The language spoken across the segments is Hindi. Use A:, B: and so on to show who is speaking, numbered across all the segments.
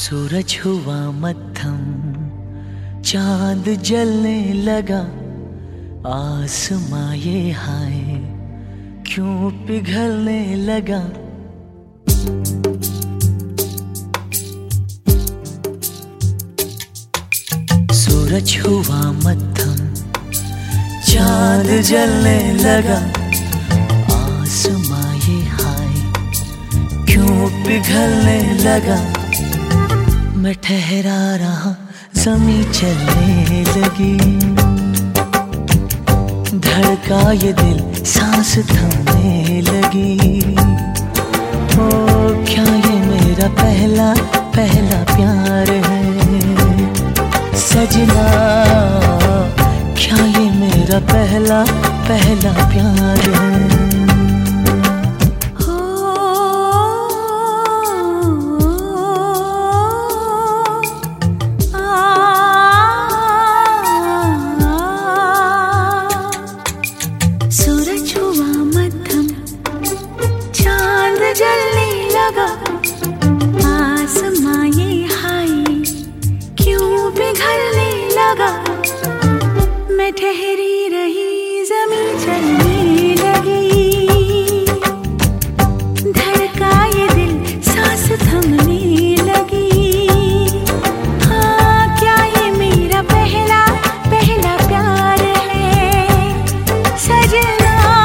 A: सूरज हुआ मद्धम, चांद जलने लगा, आसमां ये हाय क्यों पिघलने लगा। सूरज हुआ मद्धम, चांद जलने लगा, आसमां ये हाय क्यों पिघलने लगा। मैं ठहरा रहा, ज़मीं चलने लगी, धड़का ये दिल, सांस थमने लगी। ओ क्या ये मेरा पहला पहला प्यार है सजना, क्या ये मेरा पहला पहला प्यार है।
B: जलने लगा, आसमां ये हाय क्यों पिघलने लगा। मैं ठहरी रही, ज़मीं चलने लगी, धड़का ये दिल, सांस थमने लगी। हाँ क्या ये मेरा पहला पहला प्यार है सजना,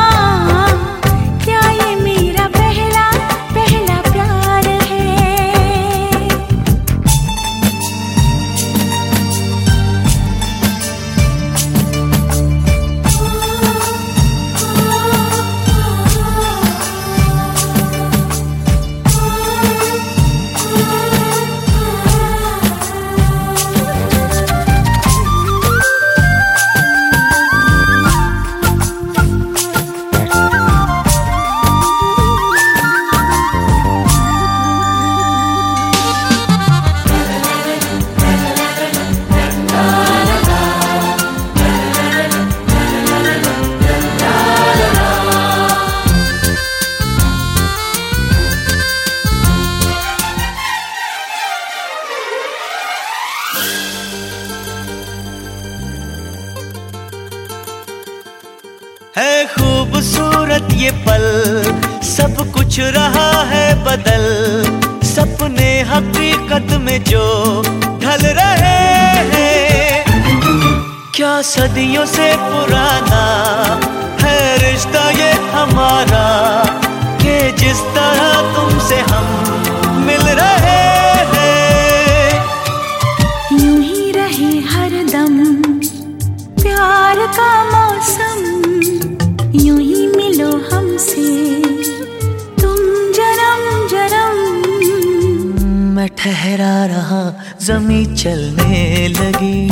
A: है खूबसूरत ये पल, सब कुछ रहा है बदल, सपने हकीकत में जो ढल रहे हैं। क्या सदियों से पुराना है रिश्ता ये हमारा, कि जिस तरह तुमसे हम मिल रहे हैं।
B: यूं ही रहे हरदम प्यार का मौसम, यूं ही मिलो हमसे तुम जन्म जन्म।
A: मैं ठहरा रहा, ज़मीं चलने लगी,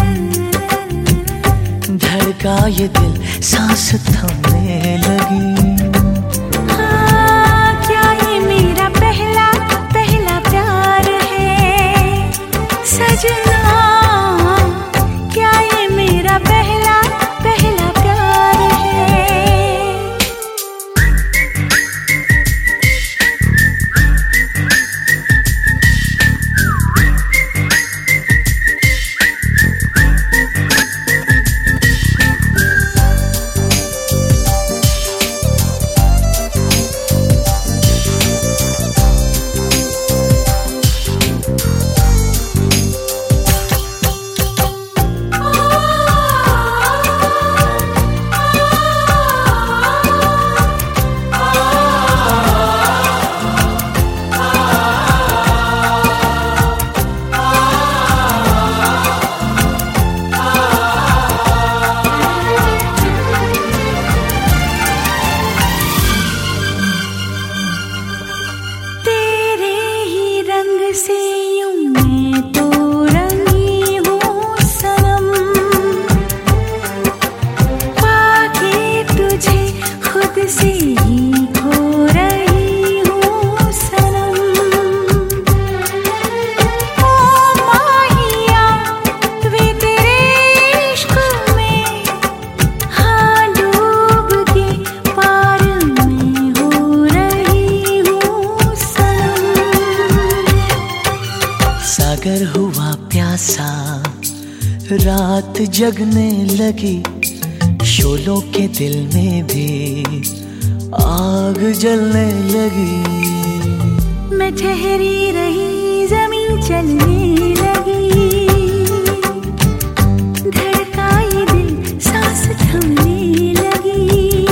A: धड़का ये दिल, सांस थमने लगी।
B: हाँ क्या ये मेरा पहला पहला प्यार है सजना, क्या ये मेरा पहला पहला प्यार है। से यूं मैं तो रंगी हूँ सनम, पाके तुझे खुद से ही खो रही हूँ सनम। ओ माहिया वे तेरे इश्क में, हाँ डूब के पार में हो रही हूँ सनम।
A: सा रात जगने लगी, शोलों के दिल में भी आग जलने लगी।
B: मैं ठहरी रही, जमीन चलने लगी, धड़का ये दिल सांस थमने लगी।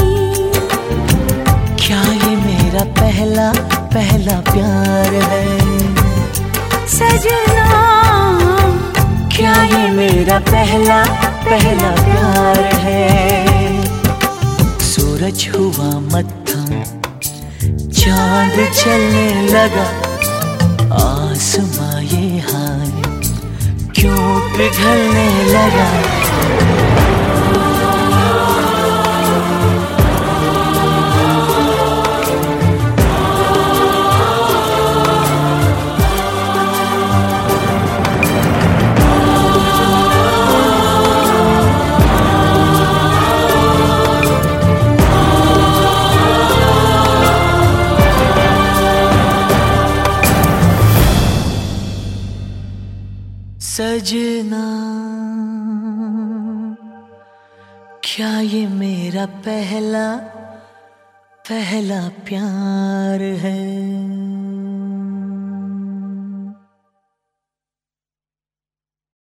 A: क्या ये मेरा पहला पहला प्यार है
B: सजना?
A: क्या ये मेरा पहला पहला प्यार है? सूरज हुआ मत्थम, चांद चलने लगा, आसमां ये हाय क्यों पिघलने लगा? सजना, क्या ये मेरा पहला पहला प्यार है?